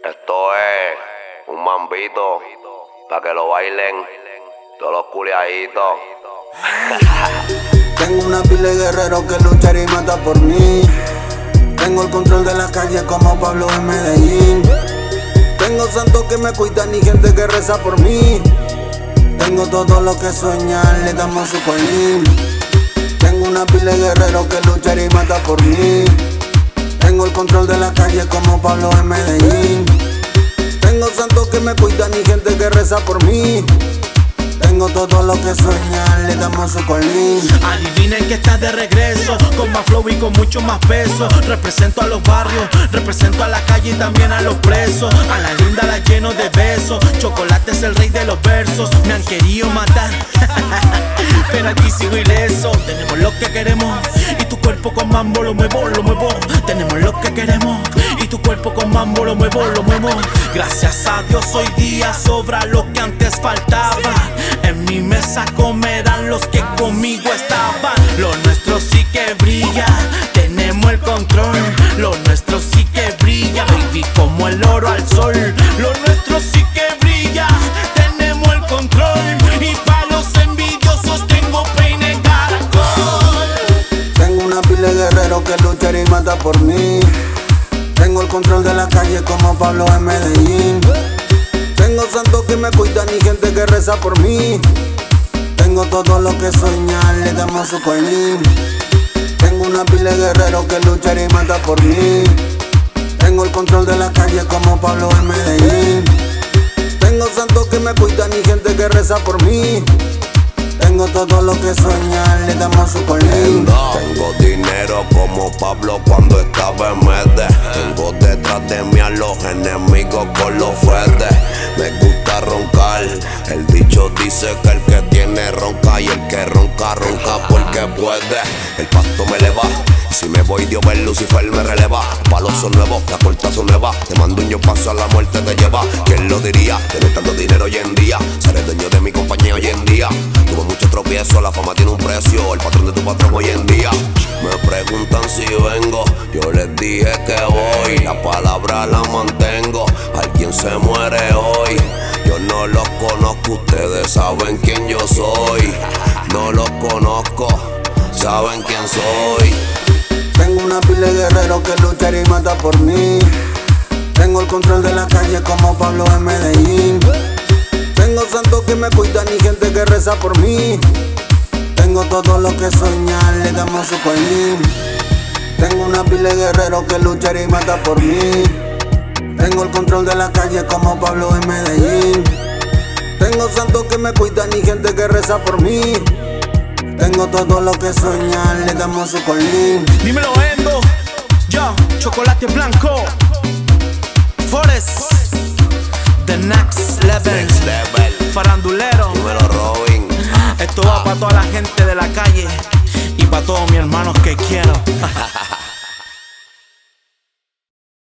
Esto es un mambito para que lo bailen todos los culiaditos. Tengo una pila de guerreros que luchan y matan por mí. Tengo el control de la calle como Pablo en Medellín. Tengo santos que me cuidan y gente que reza por mí. Tengo todo lo que soñar, le damos su colín. Tengo una pila de guerreros que luchan y matan por mí. Tengo el control de la calle como Pablo en Medellín. Tengo santos que me cuidan y gente que reza por mí. Tengo todo lo que soñar, le damos su colín. Adivinen que estás de regreso, con más flow y con mucho más peso. Represento a los barrios, represento a la calle y también a los presos. A la linda la lleno de besos. Chocolate es el rey de los versos. Me han querido matar, pero aquí sigo ileso. Tenemos lo que queremos y tu cuerpo con mambo lo muevo, lo muevo. Tenemos lo que queremos y tu cuerpo con mambo lo muevo, lo muevo. Gracias a Dios hoy día sobra lo que antes faltaba. En mi mesa comerán los que conmigo estaban. Lo nuestro sí que brilla, tenemos el control. Lo nuestro sí que brilla, baby, como el oro al sol. Lo nuestro sí que brilla, tenemos el control. Y para los envidiosos tengo peine caracol. Tengo una pila de guerreros que luchan y matan por mí. Tengo el control de la calle como Pablo en Medellín. Tengo santos que me cuidan y gente que reza por mí. Tengo todo lo que soñar, le damos su colín. Tengo una pila de guerreros que luchan y matan por mí. Tengo el control de la calle como Pablo en Medellín. Tengo santos que me cuidan y gente que reza por mí. Tengo todo lo que soñar, le damos su colín. Tengo dinero como Pablo cuando estaba en Mede. Tengo detrás de mí a los enemigos con los fedes. Me gusta roncar, el dicho dice que el que tiene ronca y el que ronca, ronca porque puede. El pasto me eleva, si me voy Dios ver Lucifer me releva. Palos son nuevos, las puertas son nuevas. Te mando un yo paso a la muerte te lleva. ¿Quién lo diría? Tener tanto dinero hoy en día. Seré dueño de mi compañía hoy en día. Tuve muchos tropiezos, la fama tiene un precio. El patrón de tu patrón hoy en día. Me preguntan si vengo, yo les dije que voy. La palabra la mantengo, alguien se muere hoy. Yo no los conozco, ustedes saben quién yo soy. No los conozco, saben quién soy. Tengo una pila de guerreros que luchan y matan por mí. Tengo el control de la calle como Pablo en Medellín. Tengo santos que me cuidan y gente que reza por mí. Tengo todo lo que soñar, le damos su colín. Tengo una pila de guerreros que luchan y matan por mí. Tengo el control de la calle como Pablo en Medellín. Tengo santos que me cuidan y gente que reza por mí. Tengo todo lo que soñar, le damos su colín. Dímelo Endo, yo, chocolate blanco. Forest, the next level. Farandulero. Dímelo Robin. Esto va para toda la gente de la calle y para todos mis hermanos que quiero.